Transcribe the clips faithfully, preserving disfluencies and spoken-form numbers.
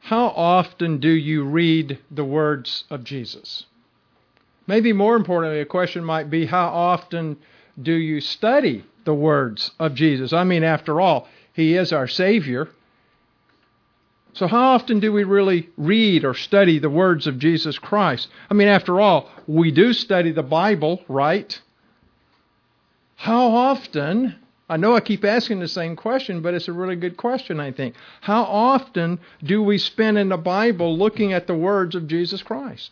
how often do you read the words of Jesus? Maybe more importantly, a question might be, how often do you study the words of Jesus? I mean, after all, He is our Savior. So how often do we really read or study the words of Jesus Christ? I mean, after all, we do study the Bible, right? How often, I know I keep asking the same question, but it's a really good question, I think. How often do we spend in the Bible looking at the words of Jesus Christ?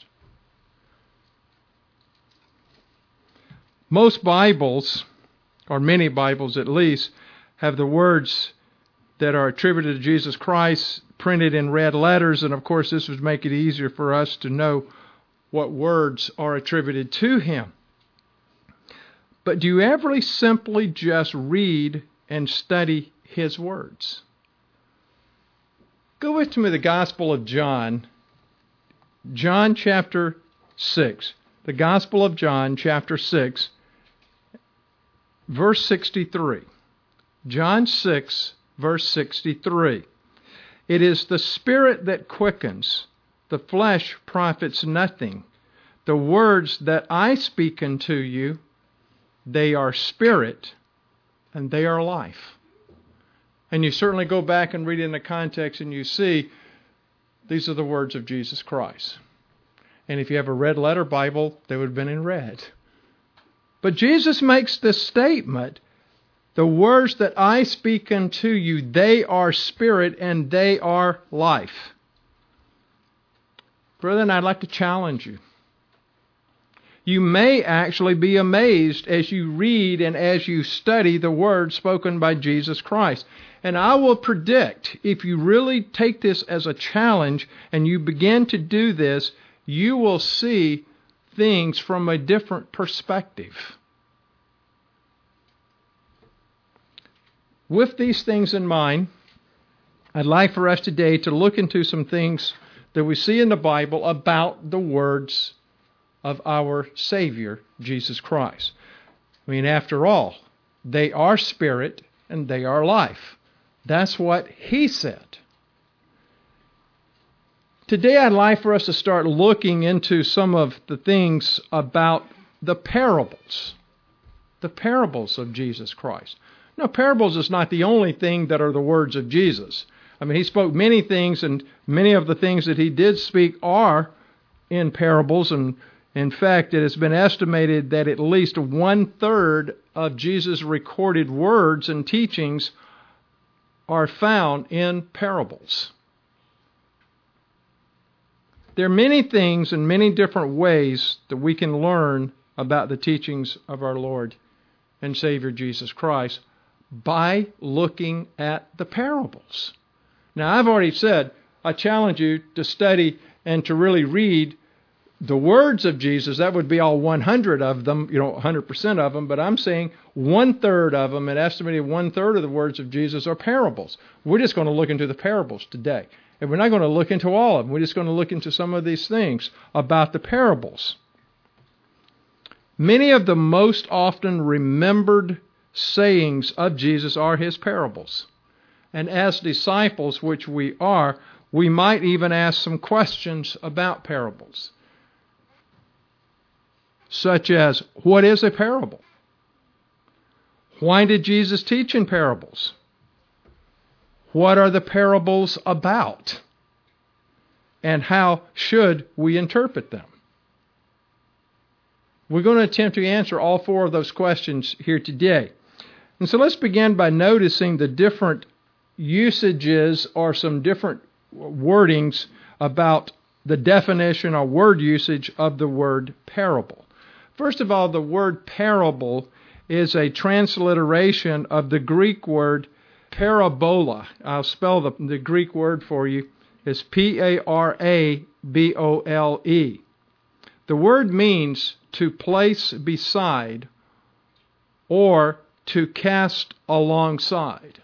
Most Bibles, or many Bibles at least, have the words that are attributed to Jesus Christ printed in red letters, and of course this would make it easier for us to know what words are attributed to Him. But do you ever simply just read and study His words? Go with me to the Gospel of John, John chapter six. The Gospel of John chapter six, verse sixty-three. John six, verse sixty-three. It is the Spirit that quickens, the flesh profits nothing. The words that I speak unto you, they are spirit and they are life. And you certainly go back and read in the context and you see these are the words of Jesus Christ. And if you have a red letter Bible, they would have been in red. But Jesus makes this statement, the words that I speak unto you, they are spirit and they are life. Brethren, I'd like to challenge you. You may actually be amazed as you read and as you study the words spoken by Jesus Christ. And I will predict, if you really take this as a challenge and you begin to do this, you will see things from a different perspective. With these things in mind, I'd like for us today to look into some things that we see in the Bible about the words of our Savior, Jesus Christ. I mean, after all, they are spirit and they are life. That's what He said. Today I'd like for us to start looking into some of the things about the parables. The parables of Jesus Christ. Now, parables is not the only thing that are the words of Jesus. I mean, He spoke many things, and many of the things that He did speak are in parables. And in fact, it has been estimated that at least one-third of Jesus' recorded words and teachings are found in parables. There are many things and many different ways that we can learn about the teachings of our Lord and Savior Jesus Christ by looking at the parables. Now, I've already said, I challenge you to study and to really read the words of Jesus. That would be all one hundred of them, you know, one hundred percent of them, but I'm saying one-third of them, an estimated one-third of the words of Jesus are parables. We're just going to look into the parables today. And we're not going to look into all of them. We're just going to look into some of these things about the parables. Many of the most often remembered sayings of Jesus are His parables. And as disciples, which we are, we might even ask some questions about parables. Such as, what is a parable? Why did Jesus teach in parables? What are the parables about? And how should we interpret them? We're going to attempt to answer all four of those questions here today. And so let's begin by noticing the different usages or some different wordings about the definition or word usage of the word parable. First of all, the word parable is a transliteration of the Greek word parabola. I'll spell the, the Greek word for you. It's P A R A B O L E. The word means to place beside or to cast alongside.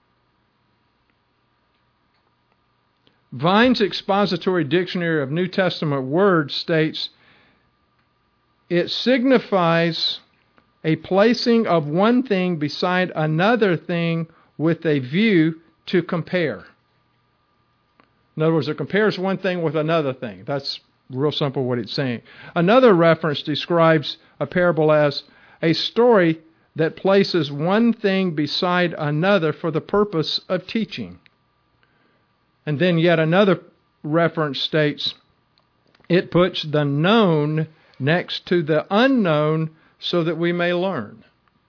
Vine's Expository Dictionary of New Testament Words states, it signifies a placing of one thing beside another thing with a view to compare. In other words, it compares one thing with another thing. That's real simple what it's saying. Another reference describes a parable as a story that places one thing beside another for the purpose of teaching. And then yet another reference states, it puts the known next to the unknown so that we may learn.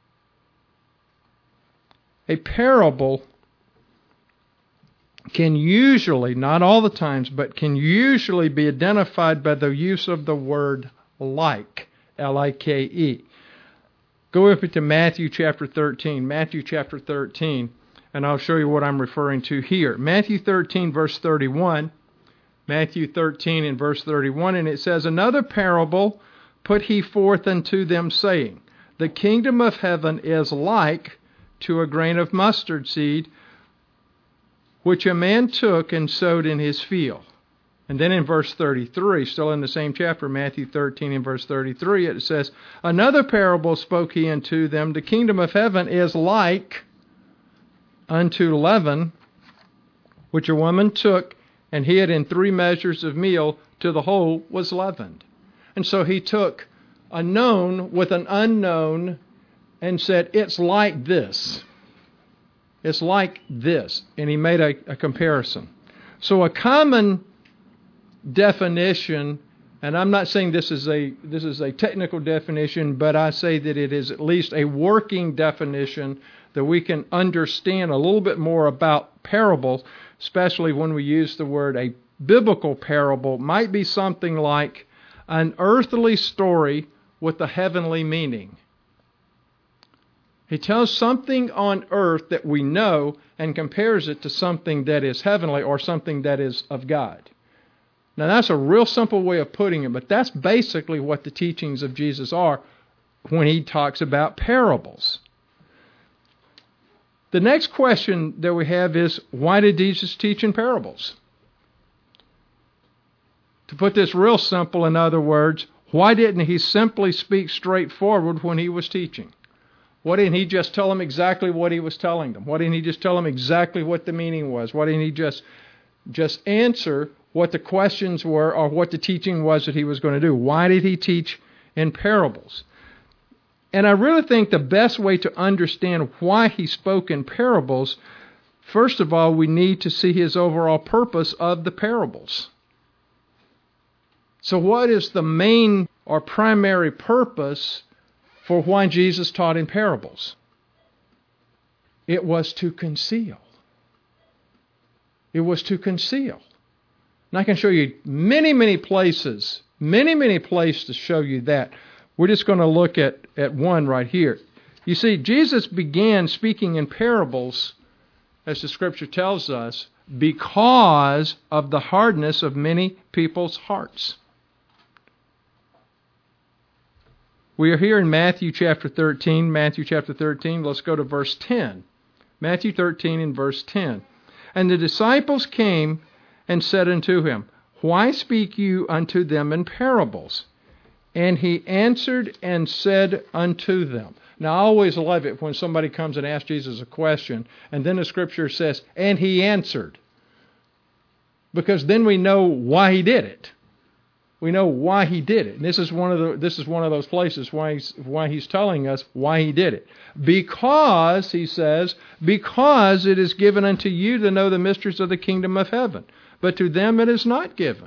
A parable can usually, not all the times, but can usually be identified by the use of the word like, L I K E. Go with me to Matthew chapter thirteen. Matthew chapter thirteen, and I'll show you what I'm referring to here. Matthew thirteen, verse thirty-one. Matthew thirteen and verse thirty-one, and it says, another parable put he forth unto them, saying, the kingdom of heaven is like to a grain of mustard seed, which a man took and sowed in his field. And then in verse thirty-three, still in the same chapter, Matthew thirteen and verse thirty-three, it says, another parable spoke he unto them, the kingdom of heaven is like unto leaven, which a woman took and hid in three measures of meal till the whole was leavened. And so he took a known with an unknown and said, it's like this. It's like this. And he made a, a comparison. So a common definition, and I'm not saying this is a this is a technical definition, but I say that it is at least a working definition that we can understand a little bit more about parables, especially when we use the word a biblical parable, might be something like an earthly story with a heavenly meaning. He tells something on earth that we know and compares it to something that is heavenly or something that is of God. Now that's a real simple way of putting it, but that's basically what the teachings of Jesus are when he talks about parables. The next question that we have is, why did Jesus teach in parables? To put this real simple, in other words, why didn't he simply speak straightforward when he was teaching? Why didn't he just tell them exactly what he was telling them? Why didn't he just tell them exactly what the meaning was? Why didn't he just, just answer what the questions were or what the teaching was that he was going to do? Why did he teach in parables? And I really think the best way to understand why he spoke in parables, first of all, we need to see his overall purpose of the parables. So what is the main or primary purpose for why Jesus taught in parables? It was to conceal. It was to conceal. And I can show you many, many places, many, many places to show you that. We're just going to look at, at one right here. You see, Jesus began speaking in parables, as the Scripture tells us, because of the hardness of many people's hearts. We are here in Matthew chapter thirteen. Matthew chapter thirteen, let's go to verse ten. Matthew thirteen and verse ten. And the disciples came and said unto him, why speak you unto them in parables? And he answered and said unto them. Now, I always love it when somebody comes and asks Jesus a question, and then the Scripture says, and he answered. Because then we know why he did it. We know why he did it. And this is one of the this is one of those places why he's, why he's telling us why he did it. Because, he says, because it is given unto you to know the mysteries of the kingdom of heaven, but to them it is not given.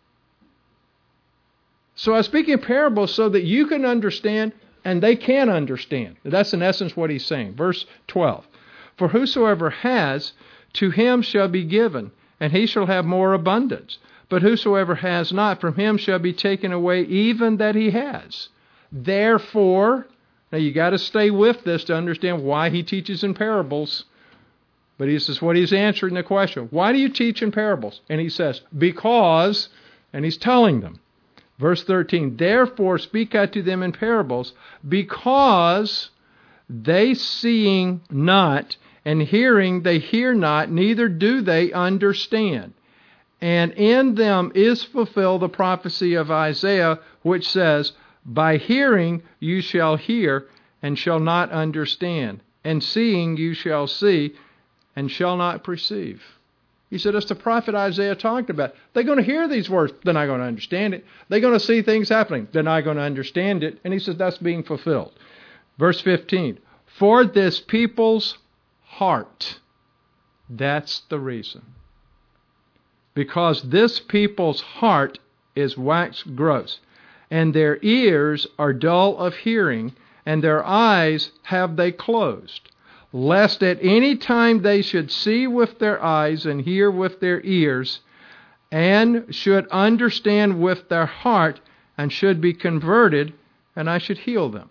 So I speak in parables so that you can understand and they can understand. That's in essence what he's saying. Verse twelve. For whosoever has, to him shall be given, and he shall have more abundance. But whosoever has not, from him shall be taken away even that he has. Therefore, now you got to stay with this to understand why he teaches in parables. But this is what he's answering the question. Why do you teach in parables? And he says, because, and he's telling them. Verse thirteen, therefore speak I to them in parables, because they seeing not, and hearing they hear not, neither do they understand. And in them is fulfilled the prophecy of Isaiah, which says, by hearing you shall hear, and shall not understand, and seeing you shall see, and shall not perceive. He said, it's the prophet Isaiah talked about. They're going to hear these words. They're not going to understand it. They're going to see things happening. They're not going to understand it. And he says that's being fulfilled. Verse fifteen, for this people's heart. That's the reason. Because this people's heart is waxed gross, and their ears are dull of hearing, and their eyes have they closed, lest at any time they should see with their eyes and hear with their ears, and should understand with their heart, and should be converted, and I should heal them.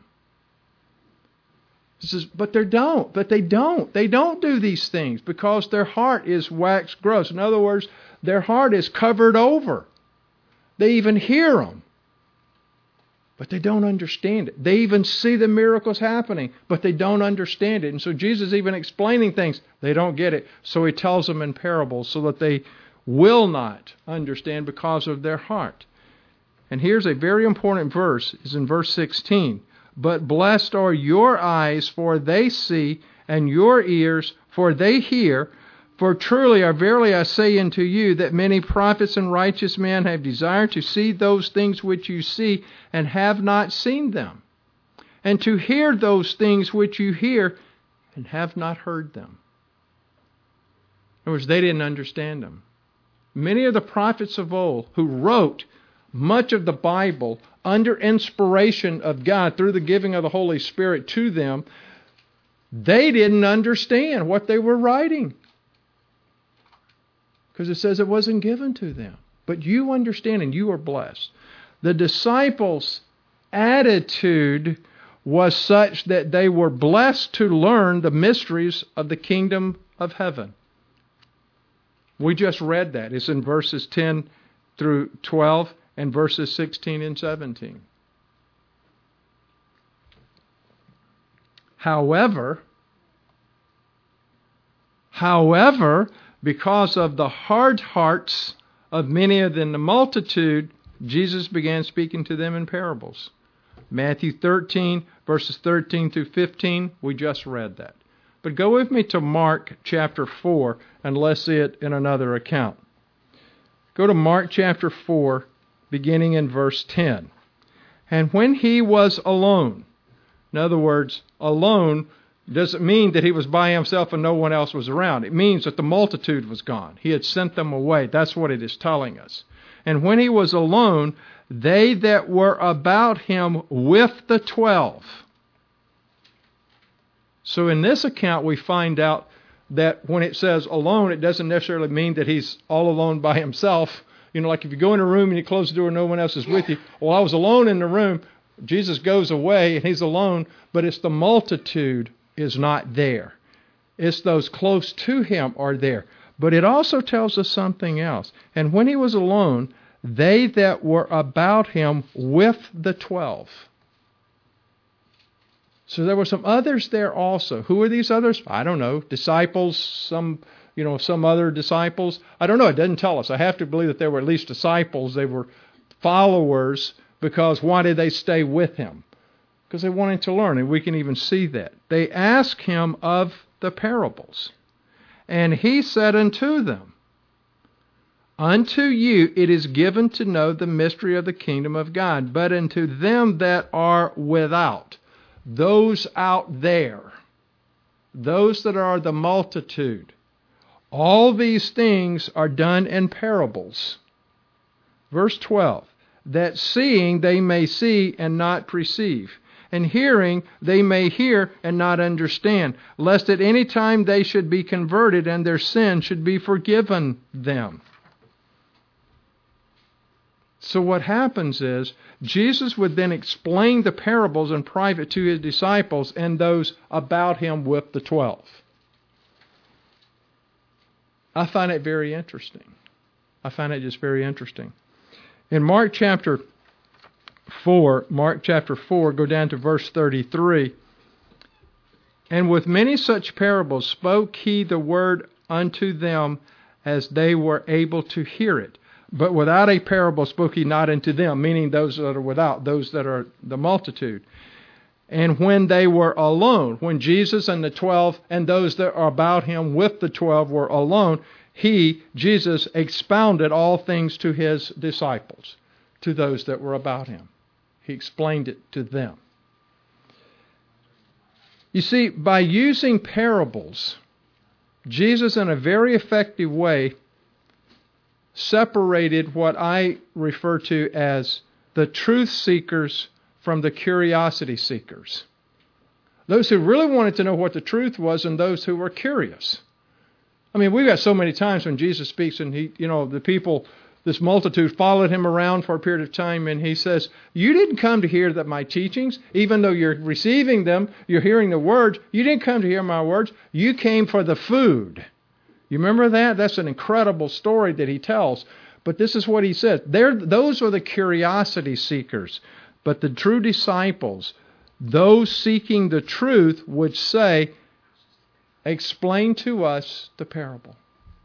He says, but they don't. But they don't. They don't do these things because their heart is waxed gross. In other words, their heart is covered over. They even hear them, but they don't understand it. They even see the miracles happening, but they don't understand it. And so Jesus even explaining things, they don't get it. So he tells them in parables so that they will not understand because of their heart. And here's a very important verse, is in verse sixteen. But blessed are your eyes, for they see, and your ears, for they hear. For truly or verily I say unto you, that many prophets and righteous men have desired to see those things which you see, and have not seen them, and to hear those things which you hear, and have not heard them. In other words, they didn't understand them. Many of the prophets of old who wrote much of the Bible under inspiration of God through the giving of the Holy Spirit to them, they didn't understand what they were writing. Because it says it wasn't given to them. But you understand and you are blessed. The disciples' attitude was such that they were blessed to learn the mysteries of the kingdom of heaven. We just read that. It's in verses ten through twelve and verses sixteen and seventeen. However, however, because of the hard hearts of many of them, the multitude, Jesus began speaking to them in parables. Matthew thirteen, verses thirteen through fifteen, we just read that. But go with me to Mark chapter four, and let's see it in another account. Go to Mark chapter four, beginning in verse ten. And when he was alone, in other words, alone doesn't mean that he was by himself and no one else was around. It means that the multitude was gone. He had sent them away. That's what it is telling us. And when he was alone, they that were about him with the twelve. So in this account, we find out that when it says alone, it doesn't necessarily mean that he's all alone by himself. You know, like if you go in a room and you close the door and no one else is with you. Well, I was alone in the room. Jesus goes away and he's alone, but it's the multitude is not there. It's those close to him are there. But it also tells us something else. And when he was alone, they that were about him with the twelve. So there were some others there also. Who are these others? I don't know. Disciples, some, you know, some other disciples. I don't know. It doesn't tell us. I have to believe that they were at least disciples. They were followers, because why did they stay with him? Because they wanted to learn, and we can even see that. They asked him of the parables. And he said unto them, unto you it is given to know the mystery of the kingdom of God, but unto them that are without, those out there, those that are the multitude, all these things are done in parables. Verse twelve, that seeing they may see and not perceive, and hearing they may hear and not understand, lest at any time they should be converted and their sin should be forgiven them. So what happens is, Jesus would then explain the parables in private to his disciples and those about him with the twelve. I find it very interesting. I find it just very interesting. In Mark chapter four, Mark chapter four, go down to verse thirty-three. And with many such parables spoke he the word unto them as they were able to hear it. But without a parable spoke he not unto them, meaning those that are without, those that are the multitude. And when they were alone, when Jesus and the twelve and those that are about him with the twelve were alone, He, Jesus, expounded all things to his disciples, to those that were about him. He explained it to them. You see, by using parables, Jesus, in a very effective way, separated what I refer to as the truth seekers from the curiosity seekers. Those who really wanted to know what the truth was and those who were curious. I mean, we've got so many times when Jesus speaks and he, you know, the people, this multitude followed him around for a period of time and he says, you didn't come to hear that my teachings, even though you're receiving them, you're hearing the words, you didn't come to hear my words, you came for the food. You remember that? That's an incredible story that he tells. But this is what he says. They're, those are the curiosity seekers. But the true disciples, those seeking the truth, would say, explain to us the parable.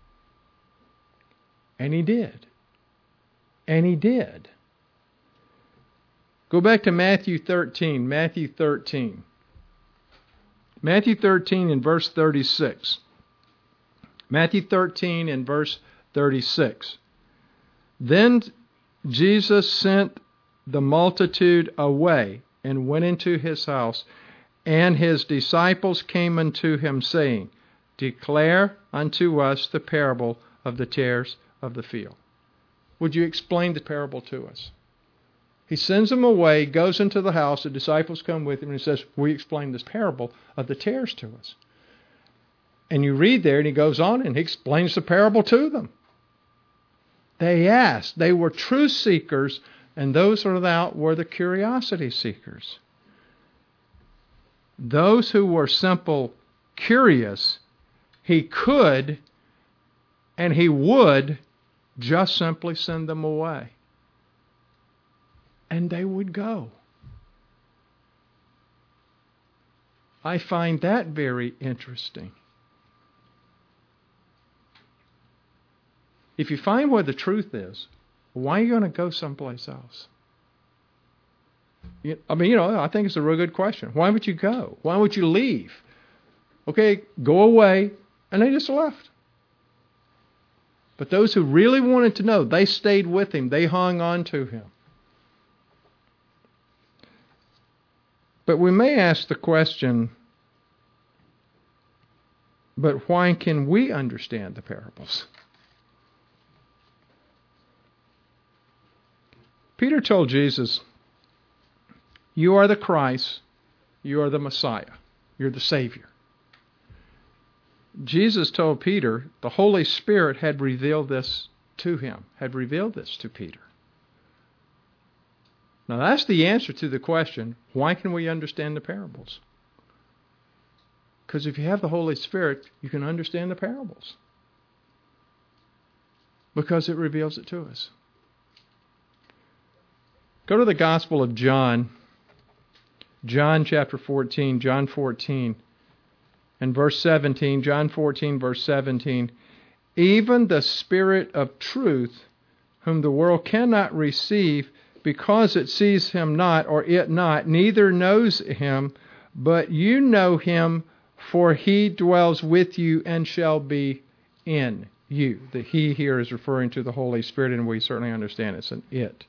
And he did. And he did. Go back to Matthew thirteen. Matthew thirteen. Matthew thirteen and verse thirty-six. Matthew thirteen and verse thirty-six. Then Jesus sent the multitude away and went into his house, and his disciples came unto him, saying, declare unto us the parable of the tares of the field. Would you explain the parable to us? He sends them away, goes into the house, the disciples come with him, and he says, will you explain this parable of the tares to us? And you read there, and he goes on, and he explains the parable to them. They asked. They were truth seekers, and those without were the curiosity seekers. Those who were simple curious, he could and he would just simply send them away. And they would go. I find that very interesting. If you find where the truth is, why are you going to go someplace else? I mean, you know, I think it's a real good question. Why would you go? Why would you leave? Okay, go away. And they just left. But those who really wanted to know, they stayed with him. They hung on to him. But we may ask the question, but why can we understand the parables? Peter told Jesus, you are the Christ, you are the Messiah, you're the Savior. Jesus told Peter the Holy Spirit had revealed this to him, had revealed this to Peter. Now that's the answer to the question, why can we understand the parables? Because if you have the Holy Spirit, you can understand the parables. Because it reveals it to us. Go to the Gospel of John, John chapter fourteen, John fourteen, and verse seventeen, John fourteen, verse seventeen. Even the Spirit of truth, whom the world cannot receive, because it sees him not, or it not, neither knows him, but you know him, for he dwells with you and shall be in you. The he here is referring to the Holy Spirit, and we certainly understand it's an it.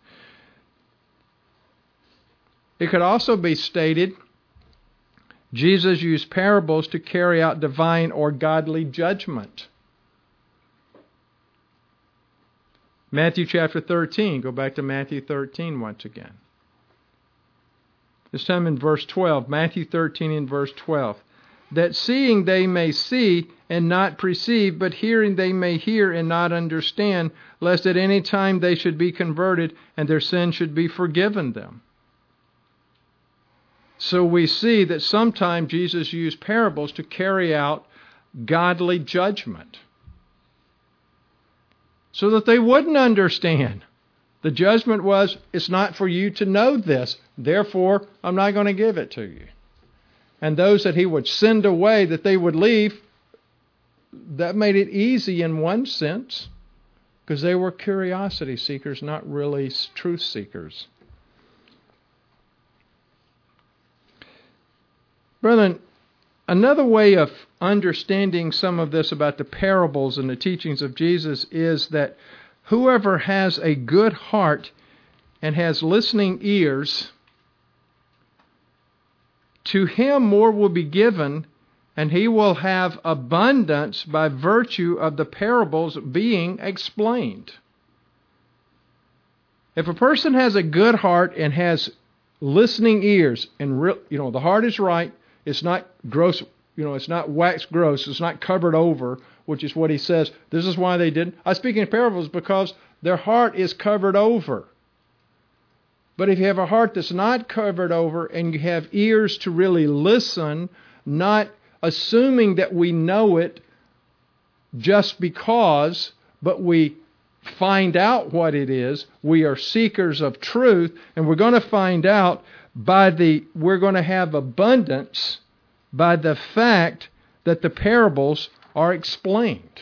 It could also be stated, Jesus used parables to carry out divine or godly judgment. Matthew chapter thirteen. Go back to Matthew thirteen once again. This time in verse twelve. Matthew thirteen in verse twelve. That seeing they may see and not perceive, but hearing they may hear and not understand, lest at any time they should be converted and their sin should be forgiven them. So we see that sometimes Jesus used parables to carry out godly judgment, so that they wouldn't understand. The judgment was, it's not for you to know this, therefore I'm not going to give it to you. And those that he would send away, that they would leave, that made it easy in one sense, because they were curiosity seekers, not really truth seekers. Brethren, Another way of understanding some of this about the parables and the teachings of Jesus is that whoever has a good heart and has listening ears, to him more will be given, and he will have abundance by virtue of the parables being explained. If a person has a good heart and has listening ears, and real, you know, the heart is right, it's not gross, you know, it's not wax gross, it's not covered over, which is what he says. This is why they didn't. I speak in parables because their heart is covered over. But if you have a heart that's not covered over and you have ears to really listen, not assuming that we know it just because, but we find out what it is. We are seekers of truth, and we're going to find out by the, we're going to have abundance by the fact that the parables are explained.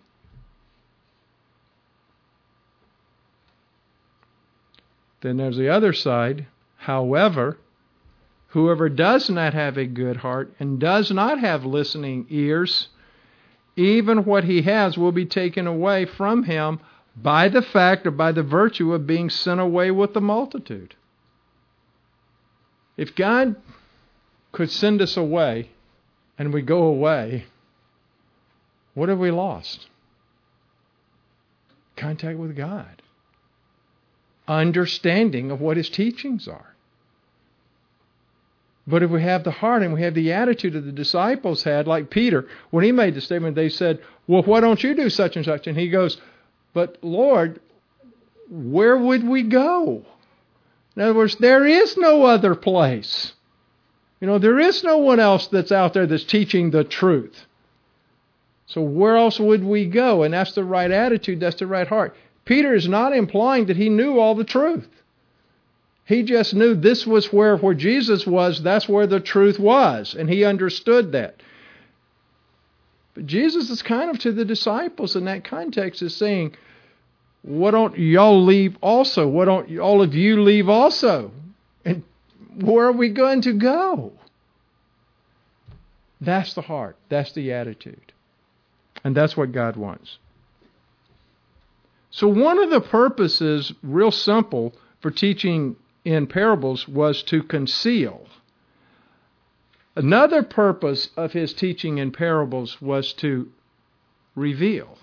Then there's the other side. However, whoever does not have a good heart and does not have listening ears, even what he has will be taken away from him by the fact or by the virtue of being sent away with the multitude. If God could send us away and we go away, what have we lost? Contact with God. Understanding of what His teachings are. But if we have the heart and we have the attitude that the disciples had, like Peter, when he made the statement, they said, well, why don't you do such and such? And he goes, but Lord, where would we go? In other words, there is no other place. You know, there is no one else that's out there that's teaching the truth. So where else would we go? And that's the right attitude, that's the right heart. Peter is not implying that he knew all the truth. He just knew this was where, where Jesus was, that's where the truth was. And he understood that. But Jesus is kind of to the disciples in that context is saying, why don't y'all leave also? Why don't all of you leave also? And where are we going to go? That's the heart. That's the attitude. And that's what God wants. So one of the purposes, real simple, for teaching in parables was to conceal. Another purpose of his teaching in parables was to reveal.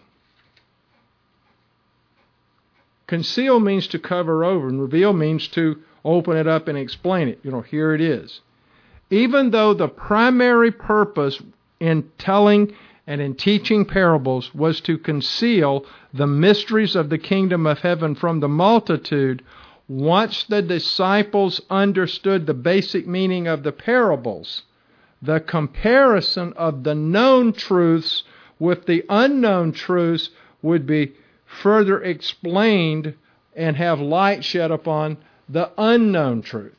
Conceal means to cover over, and reveal means to open it up and explain it. You know, here it is. Even though the primary purpose in telling and in teaching parables was to conceal the mysteries of the kingdom of heaven from the multitude, once the disciples understood the basic meaning of the parables, the comparison of the known truths with the unknown truths would be further explained and have light shed upon the unknown truth.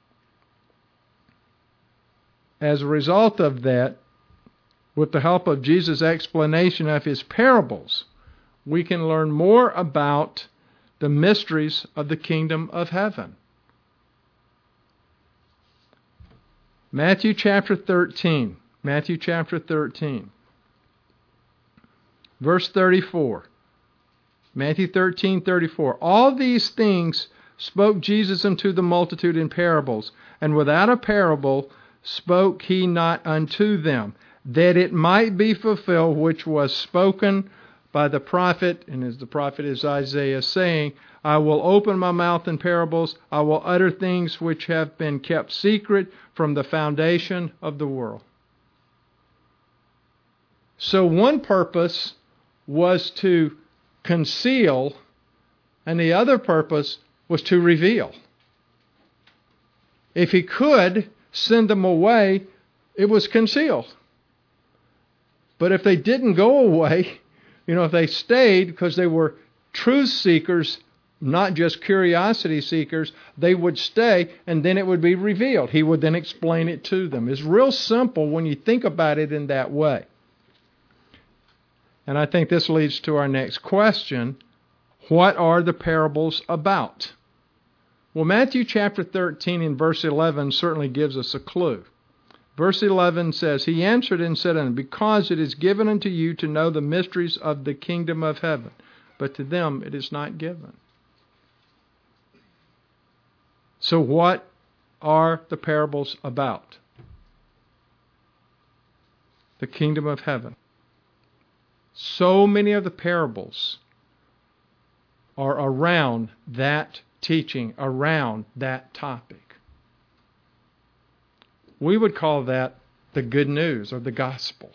As a result of that, with the help of Jesus' explanation of his parables, we can learn more about the mysteries of the kingdom of heaven. Matthew chapter thirteen. Matthew chapter thirteen. Verse thirty-four. Matthew thirteen, thirty-four. All these things spoke Jesus unto the multitude in parables, and without a parable spoke he not unto them, that it might be fulfilled which was spoken by the prophet, and as the prophet is Isaiah, saying, I will open my mouth in parables, I will utter things which have been kept secret from the foundation of the world. So one purpose was to conceal, and the other purpose was to reveal. If he could send them away, it was concealed. But if they didn't go away, you know, if they stayed because they were truth seekers, not just curiosity seekers, they would stay and then it would be revealed. He would then explain it to them. It's real simple when you think about it in that way. And I think this leads to our next question. What are the parables about? Well, Matthew chapter thirteen and verse eleven certainly gives us a clue. Verse eleven says, He answered and said unto them, Because it is given unto you to know the mysteries of the kingdom of heaven, but to them it is not given. So what are the parables about? The kingdom of heaven. So many of the parables are around that teaching, around that topic. We would call that the good news or the gospel.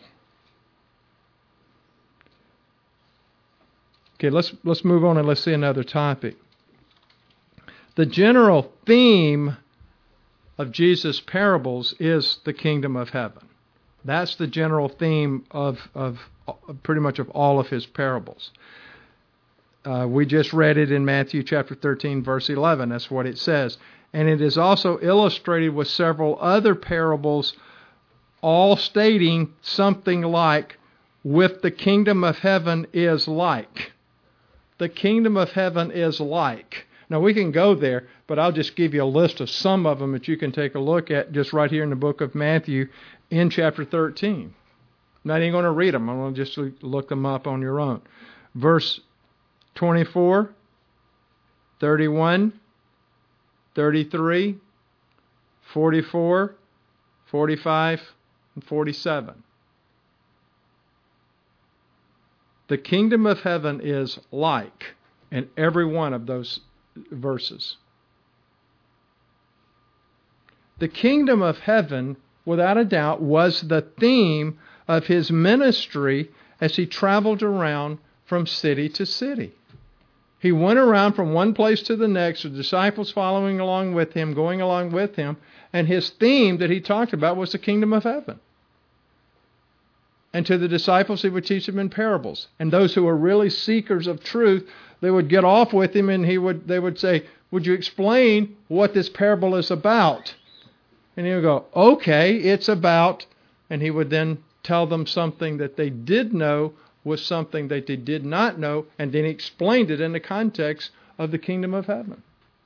Okay, let's let's move on and let's see another topic. The general theme of Jesus' parables is the kingdom of heaven. That's the general theme of, of pretty much of all of his parables. Uh, we just read it in Matthew chapter thirteen, verse eleven. That's what it says. And it is also illustrated with several other parables, all stating something like, with the kingdom of heaven is like. The kingdom of heaven is like. Now we can go there, but I'll just give you a list of some of them that you can take a look at just right here in the book of Matthew in chapter thirteen. I'm not even going to read them. I'm going to just look them up on your own. Verse twenty-four, thirty-one, thirty-three, forty-four, forty-five, and forty-seven. The kingdom of heaven is like in every one of those verses. The kingdom of heaven, without a doubt, was the theme of his ministry as he traveled around from city to city. He went around from one place to the next, the disciples following along with him, going along with him, and his theme that he talked about was the kingdom of heaven. And to the disciples, he would teach them in parables. And those who were really seekers of truth, they would get off with him and he would they would say, would you explain what this parable is about? And he would go, okay, it's about, and he would then tell them something that they did know was something that they did not know, and then he explained it in the context of the kingdom of heaven.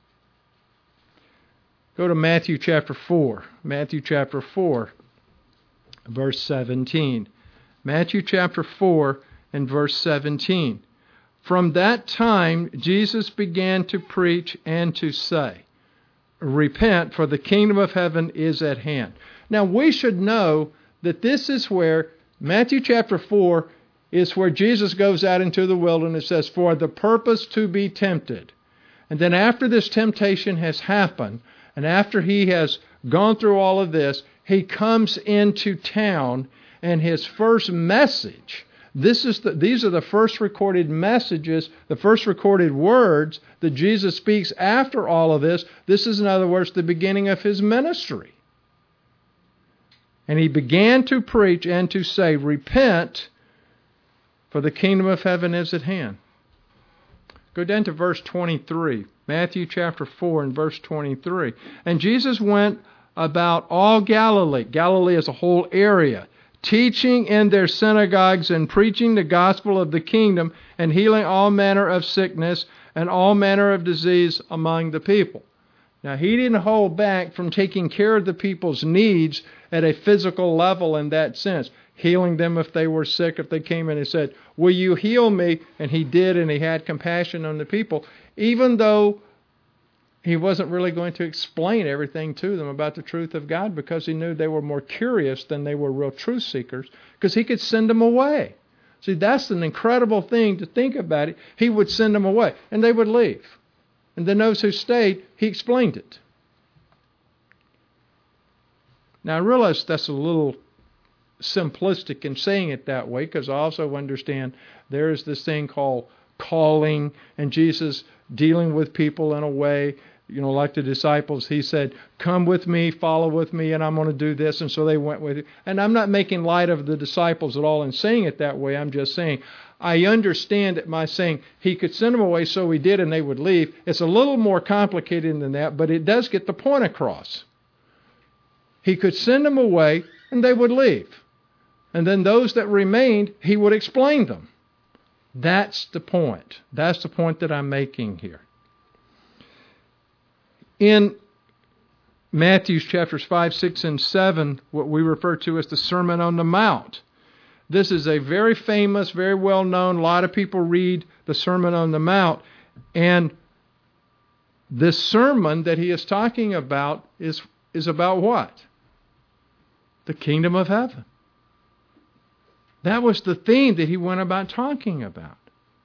Go to Matthew chapter four. Matthew chapter four, verse seventeen. Matthew chapter four and verse seventeen. From that time Jesus began to preach and to say, Repent, for the kingdom of heaven is at hand. Now we should know that this is where Matthew chapter four is where Jesus goes out into the wilderness, says, for the purpose to be tempted. And then after this temptation has happened, and after he has gone through all of this, he comes into town, and his first message, this is the, these are the first recorded messages, the first recorded words that Jesus speaks after all of this. This is, in other words, the beginning of his ministry. And he began to preach and to say, Repent, for the kingdom of heaven is at hand. Go down to verse twenty-three. Matthew chapter four and verse twenty-three. And Jesus went about all Galilee. Galilee is a whole area. Teaching in their synagogues and preaching the gospel of the kingdom and healing all manner of sickness and all manner of disease among the people. Now, he didn't hold back from taking care of the people's needs at a physical level in that sense. Healing them if they were sick, if they came in and said, will you heal me? And he did, and he had compassion on the people, even though he wasn't really going to explain everything to them about the truth of God, because he knew they were more curious than they were real truth seekers, because he could send them away. See, that's an incredible thing to think about it. He would send them away, and they would leave. And then those who stayed, he explained it. Now, I realize that's a little simplistic in saying it that way, because I also understand there is this thing called calling, and Jesus dealing with people in a way, you know, like the disciples. He said, come with me, follow with me, and I'm going to do this. And so they went with it. And I'm not making light of the disciples at all in saying it that way. I'm just saying, I understand that my saying he could send them away, so he did, and they would leave. It's a little more complicated than that, but it does get the point across. He could send them away, and they would leave. And then those that remained, he would explain them. That's the point. That's the point that I'm making here. In Matthew chapters five, six, and seven, what we refer to as the Sermon on the Mount. This is a very famous, very well known, a lot of people read the Sermon on the Mount, and this sermon that he is talking about is, is about what? The kingdom of heaven. That was the theme that he went about talking about.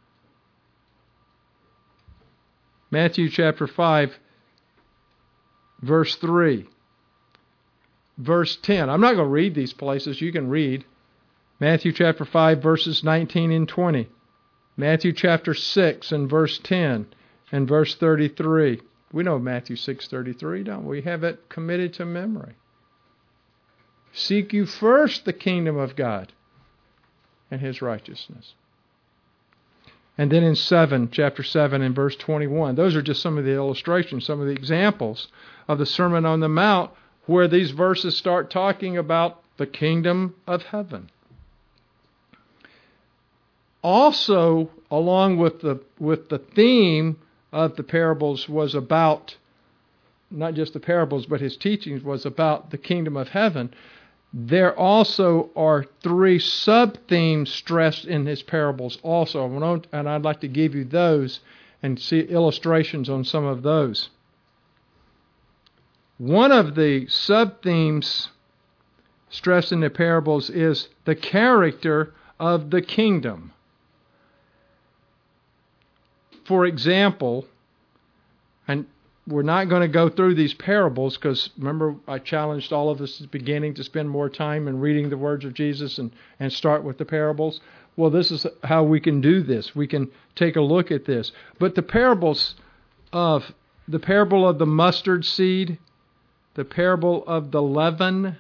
Matthew chapter five, verse three. Verse ten. I'm not going to read these places. You can read. Matthew chapter five, verses nineteen and twenty. Matthew chapter six and verse ten and verse thirty-three. We know Matthew six thirty-three, don't we? We have it committed to memory. Seek you first the kingdom of God and His righteousness. And then in seven, chapter seven and verse twenty-one, those are just some of the illustrations, some of the examples of the Sermon on the Mount where these verses start talking about the kingdom of heaven. Also, along with the with the theme of the parables was about, not just the parables, but his teachings was about the kingdom of heaven. There also are three sub-themes stressed in his parables also. And I'd like to give you those and see illustrations on some of those. One of the sub-themes stressed in the parables is the character of the kingdom. For example, and we're not going to go through these parables because, remember, I challenged all of us at the beginning to spend more time in reading the words of Jesus and, and start with the parables. Well, this is how we can do this. We can take a look at this. But the parables of the parable of the mustard seed, the parable of the leaven,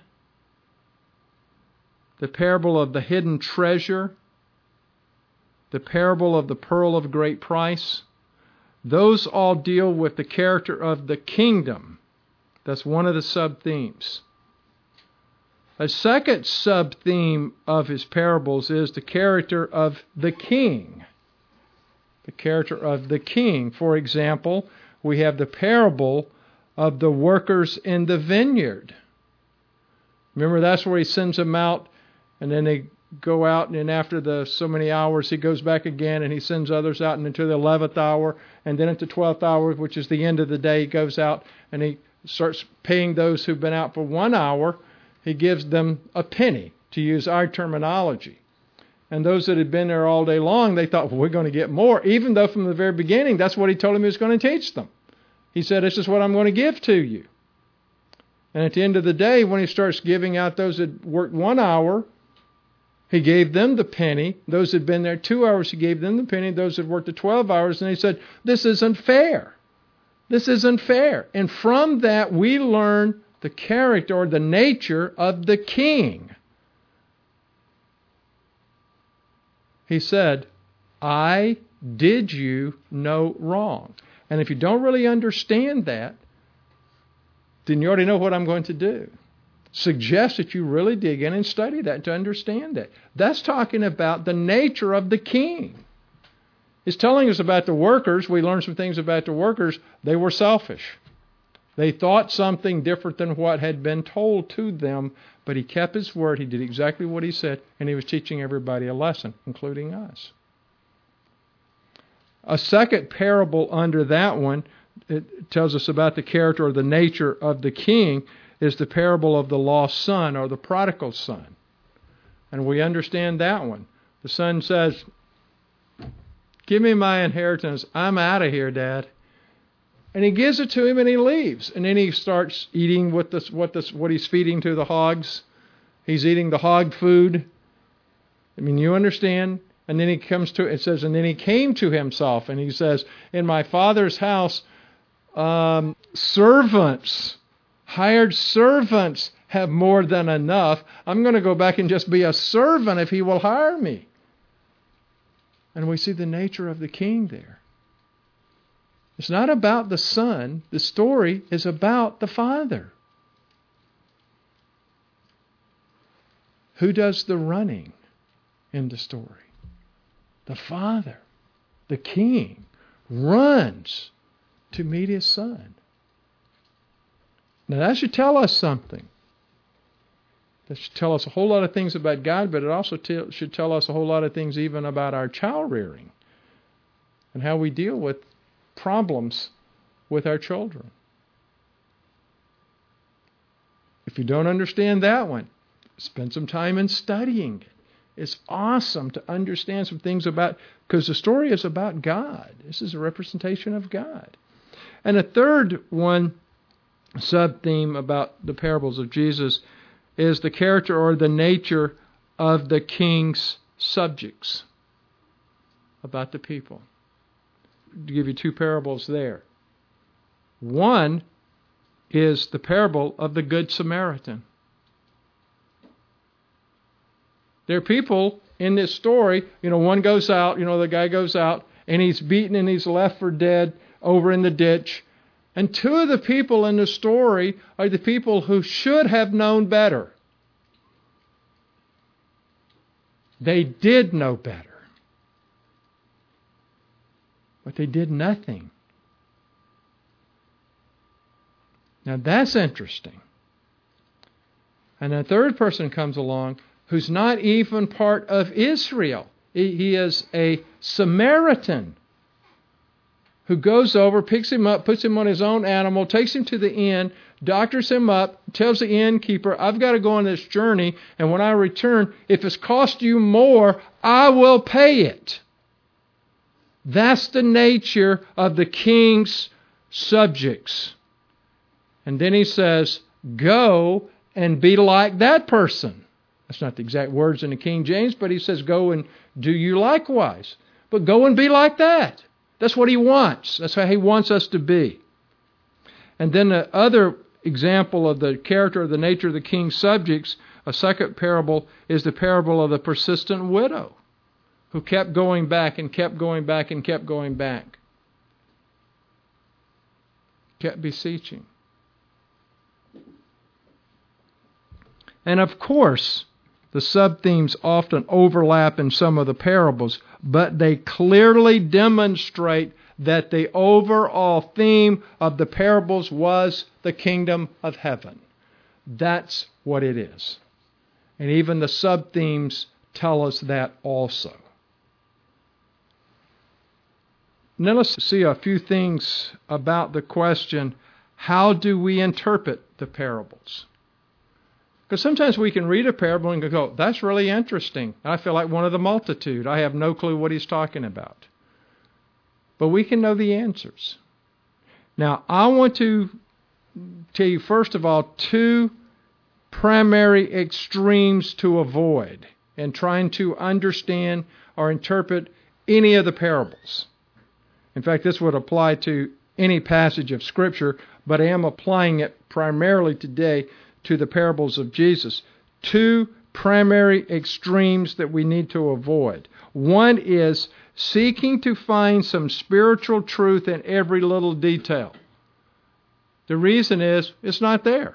the parable of the hidden treasure, the parable of the pearl of great price, those all deal with the character of the kingdom. That's one of the sub-themes. A second sub-theme of his parables is the character of the king. The character of the king. For example, we have the parable of the workers in the vineyard. Remember, that's where he sends them out, and then they go out, and then after the so many hours, he goes back again, and he sends others out, and into the eleventh hour, and then at the twelfth hour, which is the end of the day, he goes out, and he starts paying those who've been out for one hour. He gives them a penny, to use our terminology. And those that had been there all day long, they thought, well, we're going to get more, even though from the very beginning, that's what he told them he was going to teach them. He said, this is what I'm going to give to you. And at the end of the day, when he starts giving out those that worked one hour, he gave them the penny. Those that had been there two hours, he gave them the penny. Those that worked the twelve hours, and he said, this isn't fair. This isn't fair. And from that, we learn the character or the nature of the king. He said, I did you no wrong. And if you don't really understand that, then you already know what I'm going to do. Suggest that you really dig in and study that to understand that. That's talking about the nature of the king. It's telling us about the workers. We learned some things about the workers. They were selfish. They thought something different than what had been told to them, but he kept his word. He did exactly what he said, and he was teaching everybody a lesson, including us. A second parable under that one, it tells us about the character or the nature of the king, is the parable of the lost son or the prodigal son. And we understand that one. The son says, give me my inheritance. I'm out of here, Dad. And he gives it to him and he leaves. And then he starts eating what, this, what, this, what he's feeding to the hogs. He's eating the hog food. I mean, you understand? And then he comes to, it says, and then he came to himself. And he says, in my father's house, um, servants, hired servants have more than enough. I'm going to go back and just be a servant if he will hire me. And we see the nature of the king there. It's not about the son. The story is about the father. Who does the running in the story? The father, the king, runs to meet his son. Now that should tell us something. That should tell us a whole lot of things about God, but it also t- should tell us a whole lot of things even about our child rearing and how we deal with problems with our children. If you don't understand that one, spend some time in studying it. It's awesome to understand some things about, because the story is about God. This is a representation of God. And a third one, sub-theme about the parables of Jesus, is the character or the nature of the king's subjects, about the people. To give you two parables there. One is the parable of the Good Samaritan. There are people in this story, you know, one goes out, you know, the guy goes out and he's beaten and he's left for dead over in the ditch. And two of the people in the story are the people who should have known better. They did know better. But they did nothing. Now that's interesting. And a third person comes along who's not even part of Israel. He is a Samaritan who goes over, picks him up, puts him on his own animal, takes him to the inn, doctors him up, tells the innkeeper, I've got to go on this journey, and when I return, if it's cost you more, I will pay it. That's the nature of the king's subjects. And then he says, go and be like that person. That's not the exact words in the King James, but he says, go and do you likewise. But go and be like that. That's what he wants. That's how he wants us to be. And then the other example of the character or the nature of the king's subjects, a second parable, is the parable of the persistent widow who kept going back and kept going back and kept going back. Kept beseeching. And of course, the sub-themes often overlap in some of the parables, but they clearly demonstrate that the overall theme of the parables was the kingdom of heaven. That's what it is. And even the sub-themes tell us that also. Now let's see a few things about the question, how do we interpret the parables? Because sometimes we can read a parable and go, that's really interesting. I feel like one of the multitude. I have no clue what he's talking about. But we can know the answers. Now, I want to tell you, first of all, two primary extremes to avoid in trying to understand or interpret any of the parables. In fact, this would apply to any passage of Scripture, but I am applying it primarily today to the parables of Jesus. Two primary extremes that we need to avoid. One is seeking to find some spiritual truth in every little detail. The reason is it's not there.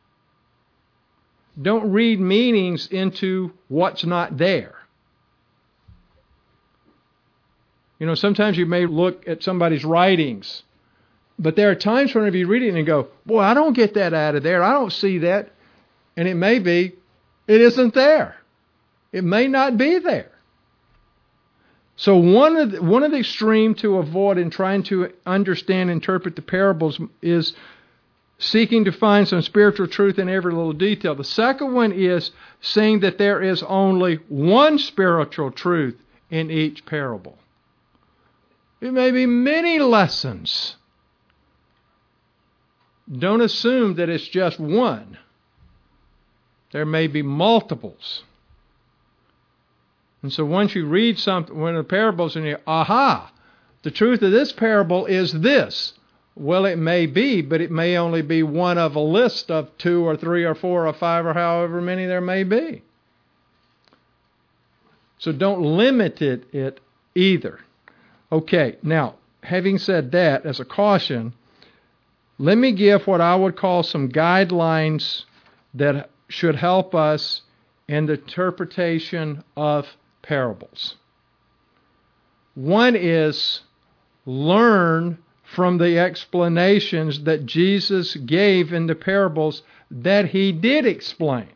Don't read meanings into what's not there. You know, sometimes you may look at somebody's writings, but there are times whenever you read it and you go, boy, I don't get that out of there. I don't see that. And it may be, it isn't there. It may not be there. So one of the, one of the extreme to avoid in trying to understand and interpret the parables is seeking to find some spiritual truth in every little detail. The second one is saying that there is only one spiritual truth in each parable. It may be many lessons. Don't assume that it's just one. There may be multiples. And so once you read something, one of the parables, and you, aha, the truth of this parable is this. Well, it may be, but it may only be one of a list of two or three or four or five or however many there may be. So don't limit it, it either. Okay, now, having said that, as a caution, let me give what I would call some guidelines that should help us in the interpretation of parables. One is learn from the explanations that Jesus gave in the parables that he did explain.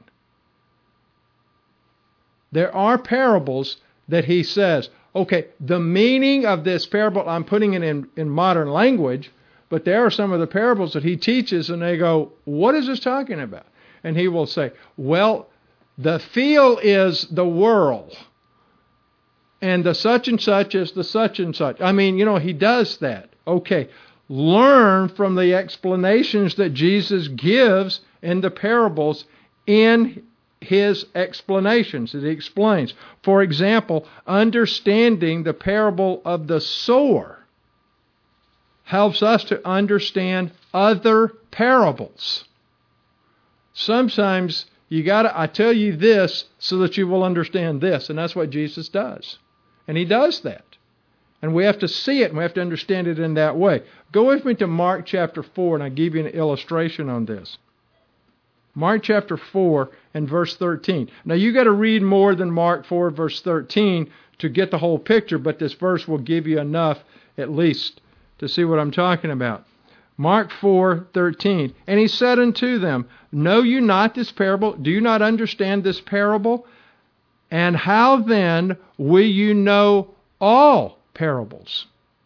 There are parables that he says, okay, the meaning of this parable, I'm putting it in, in modern language, but there are some of the parables that he teaches and they go, what is this talking about? And he will say, well, the field is the world, and the such and such is the such and such. I mean, you know, he does that. Okay, learn from the explanations that Jesus gives in the parables in his explanations that he explains. For example, understanding the parable of the sower helps us to understand other parables. Sometimes you gotta, I tell you this so that you will understand this, and that's what Jesus does. And he does that. And we have to see it, and we have to understand it in that way. Go with me to Mark chapter four, and I'll give you an illustration on this. Mark chapter four and verse thirteen. Now you got to read more than Mark four verse thirteen to get the whole picture, but this verse will give you enough at least to see what I'm talking about. Mark four thirteen. And he said unto them, know you not this parable? Do you not understand this parable? And how then will you know all parables?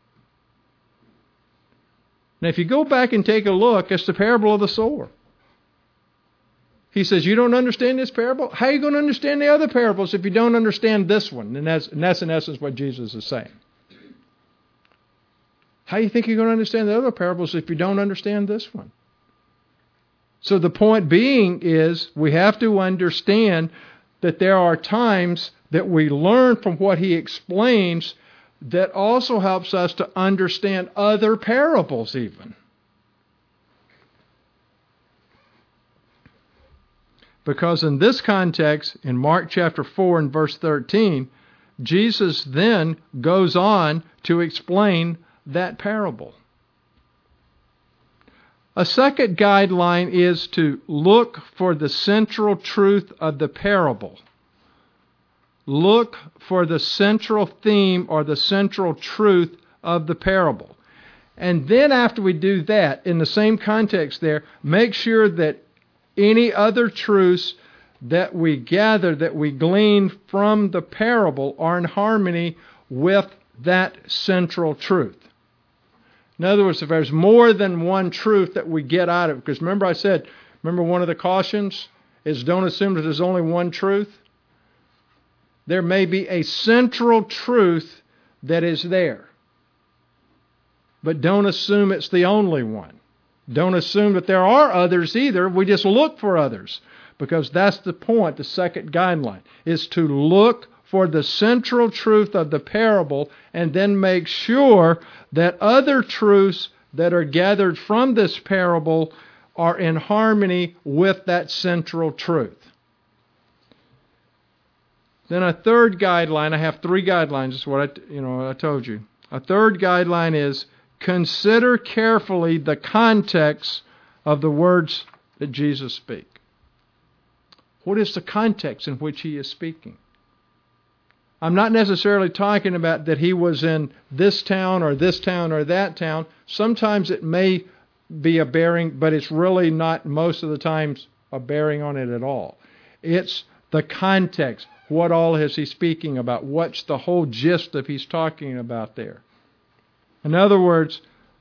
Now if you go back and take a look, it's the parable of the sower. He says, you don't understand this parable? How are you going to understand the other parables if you don't understand this one? And that's, and that's in essence what Jesus is saying. How do you think you're going to understand the other parables if you don't understand this one? So the point being is we have to understand that there are times that we learn from what he explains that also helps us to understand other parables even. Because in this context, in Mark chapter four and verse thirteen, Jesus then goes on to explain that parable. A second guideline is to look for the central truth of the parable. Look for the central theme or the central truth of the parable. And then after we do that, in the same context there, make sure that any other truths that we gather, that we glean from the parable are in harmony with that central truth. In other words, if there's more than one truth that we get out of it, because remember I said, remember one of the cautions is don't assume that there's only one truth. There may be a central truth that is there, but don't assume it's the only one. Don't assume that there are others either. We just look for others, because that's the point. The second guideline is to look for the central truth of the parable and then make sure that other truths that are gathered from this parable are in harmony with that central truth. Then a third guideline, I have three guidelines, is what I, you know, I told you. A third guideline is consider carefully the context of the words that Jesus speaks. What is the context in which he is speaking? I'm not necessarily talking about that he was in this town or this town or that town. Sometimes it may be a bearing, but it's really not most of the times a bearing on it at all. It's the context. What all is he speaking about? What's the whole gist of he's talking about there? In other words,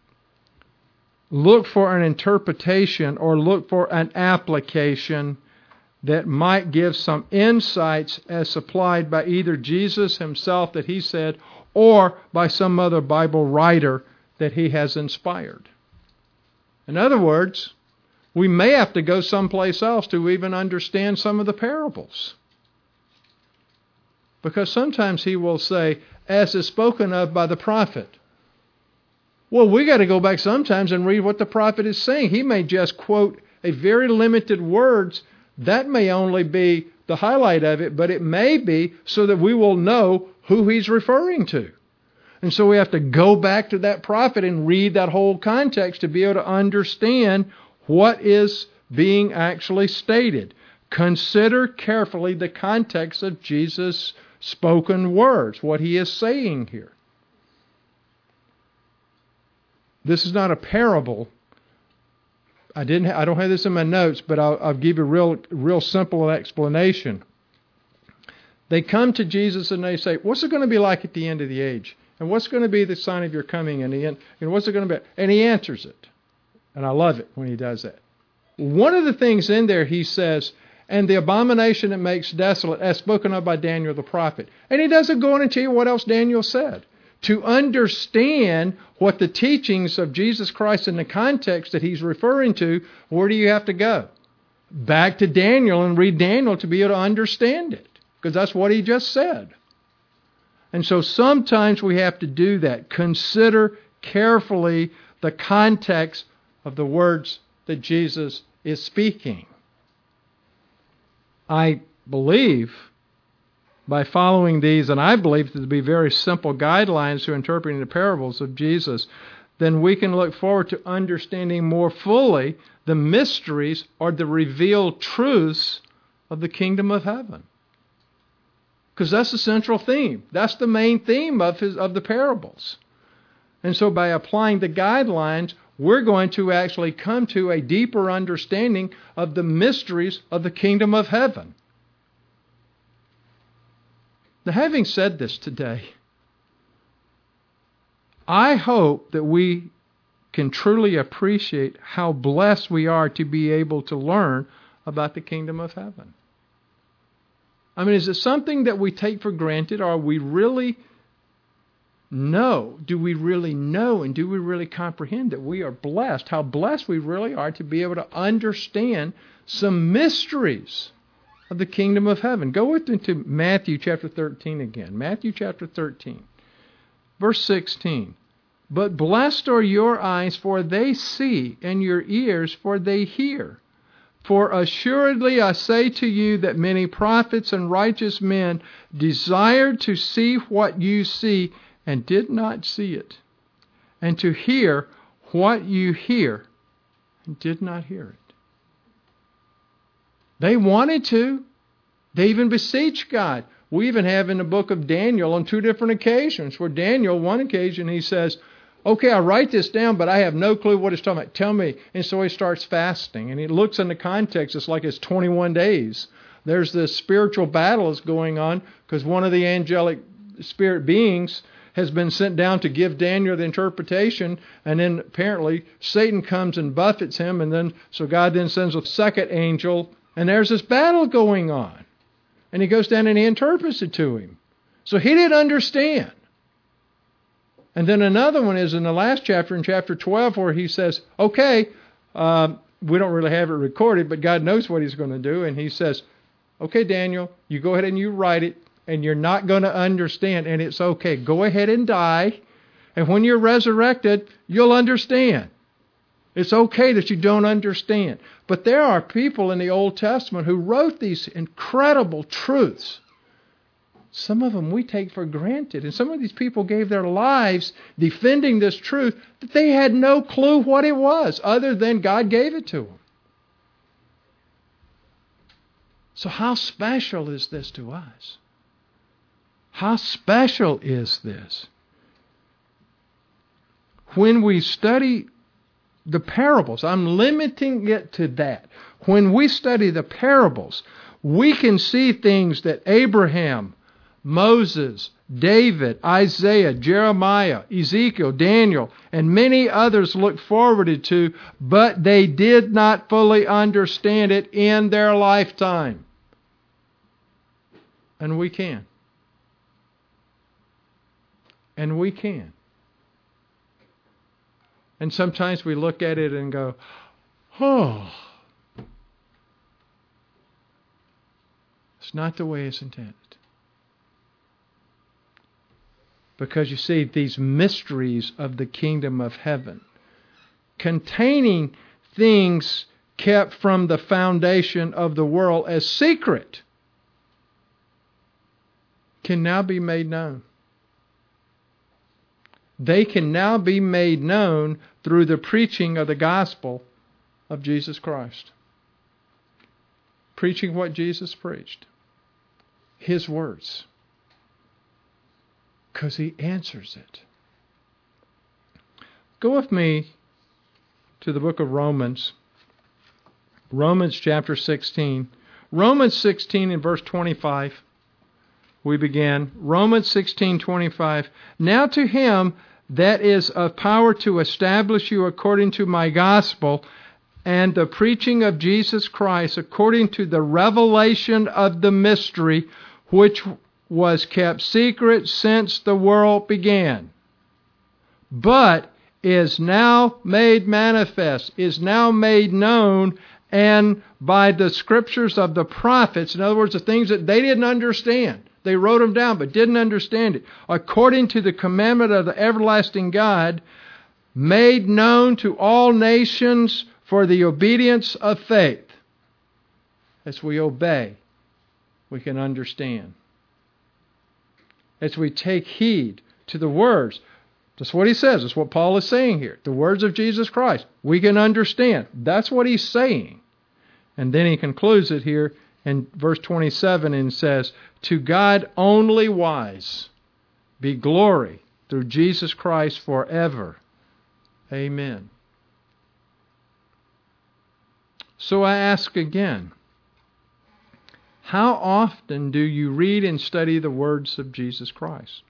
look for an interpretation or look for an application that might give some insights as supplied by either Jesus himself that he said or by some other Bible writer that he has inspired. In other words, we may have to go someplace else to even understand some of the parables. Because sometimes he will say, as is spoken of by the prophet. Well, we got to go back sometimes and read what the prophet is saying. He may just quote a very limited words. That may only be the highlight of it, but it may be so that we will know who he's referring to. And so we have to go back to that prophet and read that whole context to be able to understand what is being actually stated. Consider carefully the context of Jesus' spoken words, what he is saying here. this is not a parable. I didn't. I don't have this in my notes, but I'll, I'll give you a real, real simple explanation. They come to Jesus and they say, "What's it going to be like at the end of the age? And what's going to be the sign of your coming?" And the end? And what's it going to be? And he answers it, and I love it when he does that. One of the things in there, he says, "And the abomination that makes desolate, as spoken of by Daniel the prophet." And he doesn't go on and tell you what else Daniel said. To understand what the teachings of Jesus Christ in the context that he's referring to, where do you have to go? Back to Daniel and read Daniel to be able to understand it. Because that's what he just said. And so sometimes we have to do that. Consider carefully the context of the words that Jesus is speaking. I believe by following these, and I believe to be very simple guidelines to interpreting the parables of Jesus, then we can look forward to understanding more fully the mysteries or the revealed truths of the kingdom of heaven. Because that's the central theme. That's the main theme of his of the parables. And so by applying the guidelines, we're going to actually come to a deeper understanding of the mysteries of the kingdom of heaven. Now, having said this today, I hope that we can truly appreciate how blessed we are to be able to learn about the kingdom of heaven. I mean, is it something that we take for granted, or we really know? Do we really know and do we really comprehend that we are blessed? How blessed we really are to be able to understand some mysteries of the kingdom of heaven. Go with me to Matthew chapter thirteen again. Matthew chapter thirteen, verse sixteen. "But blessed are your eyes, for they see, and your ears, for they hear. For assuredly I say to you that many prophets and righteous men desired to see what you see and did not see it, and to hear what you hear and did not hear it." They wanted to. They even beseeched God. We even have in the book of Daniel on two different occasions where Daniel, one occasion he says, "Okay, I write this down, but I have no clue what it's talking about. Tell me." And so he starts fasting. And he looks in the context, it's like it's twenty-one days. There's this spiritual battle that's going on because one of the angelic spirit beings has been sent down to give Daniel the interpretation, and then apparently Satan comes and buffets him, and then so God then sends a second angel, and there's this battle going on. And he goes down and he interprets it to him. So he didn't understand. And then another one is in the last chapter, in chapter twelve, where he says, okay, um, we don't really have it recorded, but God knows what he's going to do. And he says, okay, Daniel, you go ahead and you write it, and you're not going to understand, and it's okay. Go ahead and die, and when you're resurrected, you'll understand. It's okay that you don't understand. But there are people in the Old Testament who wrote these incredible truths. Some of them we take for granted. And some of these people gave their lives defending this truth that they had no clue what it was, other than God gave it to them. So how special is this to us? How special is this? When we study the parables, I'm limiting it to that. When we study the parables, we can see things that Abraham, Moses, David, Isaiah, Jeremiah, Ezekiel, Daniel, and many others looked forward to, but they did not fully understand it in their lifetime. And we can. And we can. And sometimes we look at it and go, oh, it's not the way it's intended. Because you see, these mysteries of the kingdom of heaven, containing things kept from the foundation of the world as secret, can now be made known. They can now be made known through the preaching of the gospel of Jesus Christ. Preaching what Jesus preached. His words. Because He answers it. Go with me to the book of Romans. Romans chapter sixteen. Romans sixteen and verse twenty-five. We begin. Romans sixteen twenty-five. Now to him that is of power to establish you according to my gospel and the preaching of Jesus Christ according to the revelation of the mystery which was kept secret since the world began, but is now made manifest, is now made known, and by the scriptures of the prophets, in other words, the things that they didn't understand. They wrote them down but didn't understand it. According to the commandment of the everlasting God, made known to all nations for the obedience of faith. As we obey, we can understand. As we take heed to the words, that's what he says. That's what Paul is saying here. The words of Jesus Christ, we can understand. That's what he's saying. And then he concludes it here in verse twenty-seven and says, to God only wise be glory through Jesus Christ forever. Amen. So I ask again, how often do you read and study the words of Jesus Christ?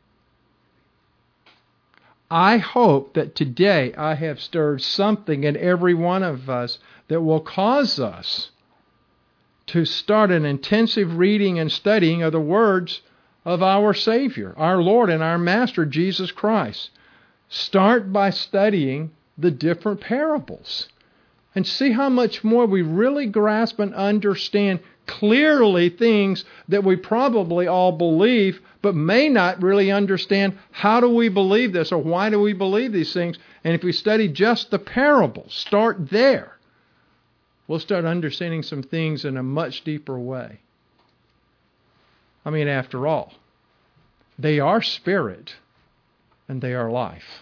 I hope that today I have stirred something in every one of us that will cause us to start an intensive reading and studying of the words of our Savior, our Lord and our Master, Jesus Christ. Start by studying the different parables and see how much more we really grasp and understand clearly things that we probably all believe but may not really understand. How do we believe this, or why do we believe these things? And if we study just the parables, start there, we'll start understanding some things in a much deeper way. I mean, after all, they are spirit and they are life.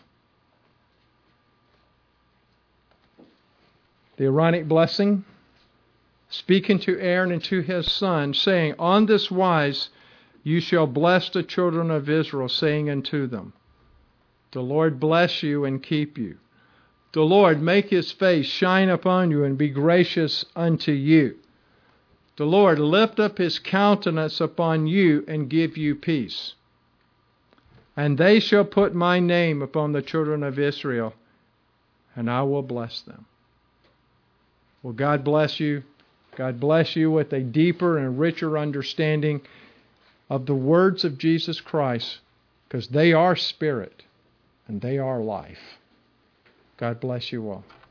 The Aaronic blessing, speaking to Aaron and to his son, saying, on this wise you shall bless the children of Israel, saying unto them, the Lord bless you and keep you. The Lord make his face shine upon you and be gracious unto you. The Lord lift up his countenance upon you and give you peace. And they shall put my name upon the children of Israel, and I will bless them. Well, God bless you. God bless you with a deeper and richer understanding of the words of Jesus Christ, because they are spirit and they are life. God bless you all.